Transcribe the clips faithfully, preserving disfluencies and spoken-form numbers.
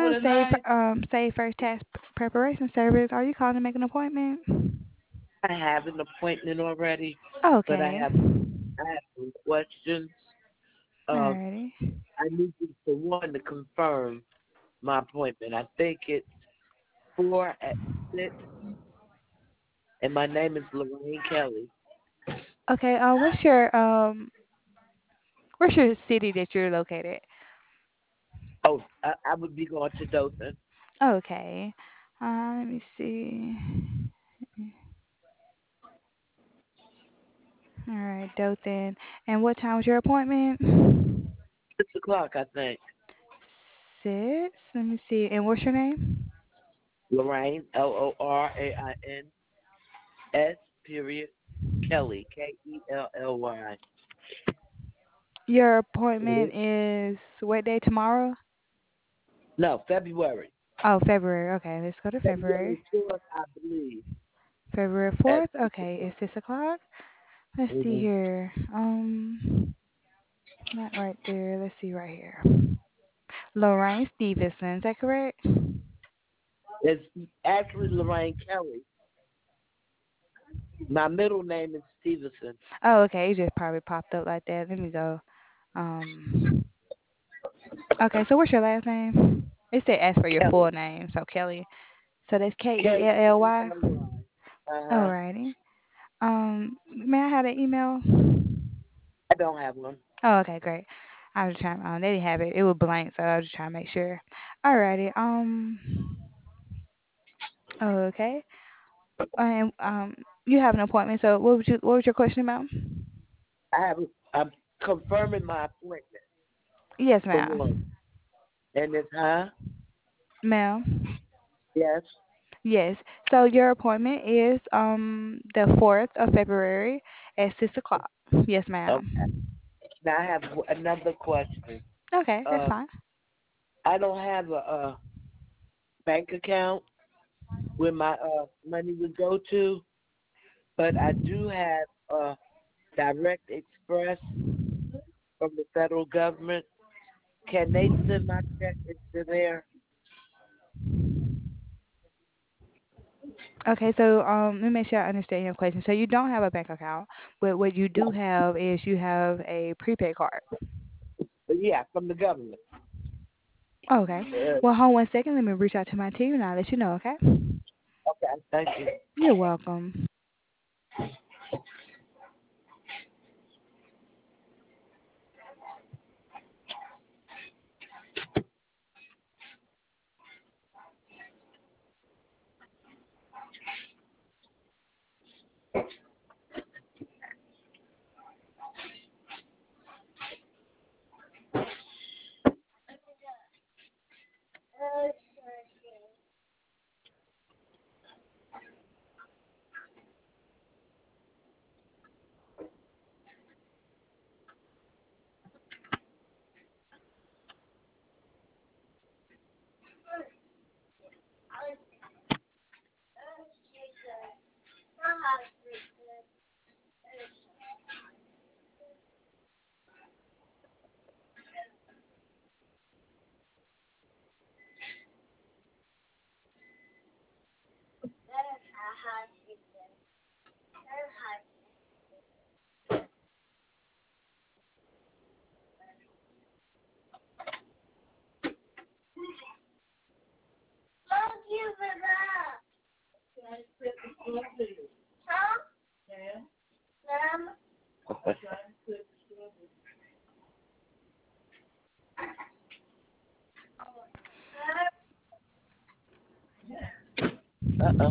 Now, the say night. um say First Tax P- Preparation Service. Are you calling to make an appointment? I have an appointment already, but I Okay. have I have some questions. Uh, Alrighty. I need you for one to confirm my appointment. I think it's four at six, and my name is Lorraine Kelly. Okay. Uh, what's your um what's your city that you're located? Oh, I, I would be going to Dothan. Okay. Uh, let me see. All right, Dothan. And what time was your appointment? Six o'clock, I think. Six. Let me see. And what's your name? Lorraine, L O R A I N S period Kelly, K E L L Y. Your appointment is what day tomorrow? No, February. Oh, February. Okay, let's go to February February. fourth, I believe. February At fourth. six Okay, o'clock. it's six o'clock. Let's see Mm-hmm. here. Um, not right there. Let's see right here. Lorraine Stevenson. Is that correct? It's actually Lorraine Kelly. My middle name is Stevenson. Oh, okay. It just probably popped up like that. Let me go. Um. Okay. So what's your last name? It said ask for your full Kelly. name. So Kelly. So that's K E K L E L Y. L L Y. Uh-huh. Alrighty. Um. May I have an email? I don't have one. Oh, okay, great. I was trying. Um, they didn't have it. It was blank, so I was just trying to make sure. Alrighty. Um. Okay. And um, you have an appointment. So what was you? What was your question about? I have. I'm confirming my appointment Yes, for one, ma'am. and it's huh? Ma'am. Yes. Yes. So your appointment is um the fourth of February at six o'clock. Yes, Okay. ma'am. Now I have w- another question. Okay, that's Uh, fine. I don't have a, a bank account where my uh money would go to, but I do have a Direct Express from the federal government. Can they send my check into there? Okay, so um, let me make sure I understand your question. So you don't have a bank account, but what you do have is you have a prepaid card. Yeah, from the government. Okay. Uh, Well, hold one second. Let me reach out to my team and I'll let you know, okay? okay, thank you. You're welcome. Uh-uh.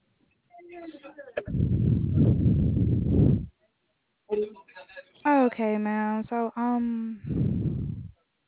Okay, ma'am. So, um,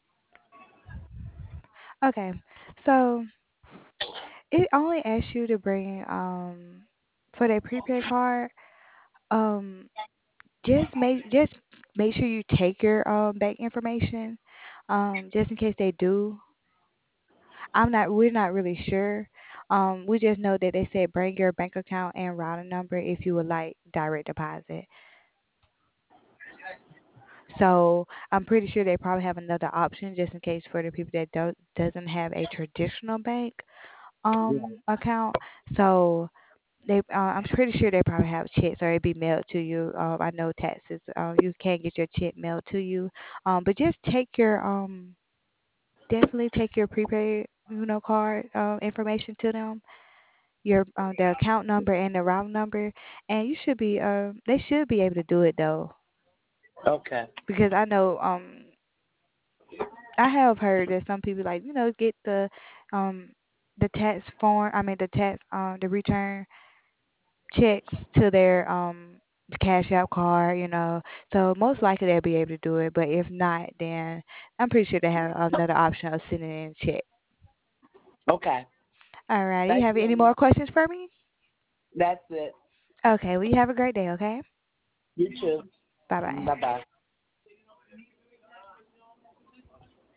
okay. So it only asks you to bring um for their prepaid card. Um, just make just make sure you take your um bank information. Um, just in case they do. I'm not. We're not really sure. Um, we just know that they said bring your bank account and routing number if you would like direct deposit. So I'm pretty sure they probably have another option just in case for the people that don't doesn't have a traditional bank Yeah. um account. So they, uh, I'm pretty sure they probably have checks or it be mailed to you. Um, I know taxes. Uh, you can get your check mailed to you. Um, but just take your um, definitely take your prepaid, you know, card uh, information to them. Your uh, the account number and the route number, and you should be uh, they should be able to do it though, Okay. because I know um, I have heard that some people like you know get the um, the tax form. I mean the tax um, the return checks to their um cash out card, you know. So most likely they'll be able to do it, but if not, then I'm pretty sure they have another option of sending in a check. Okay. All right. You Thank have you, any Amy. more questions for me? That's it. Okay. Well, you have a great day. Okay. You too. Bye bye. Bye bye.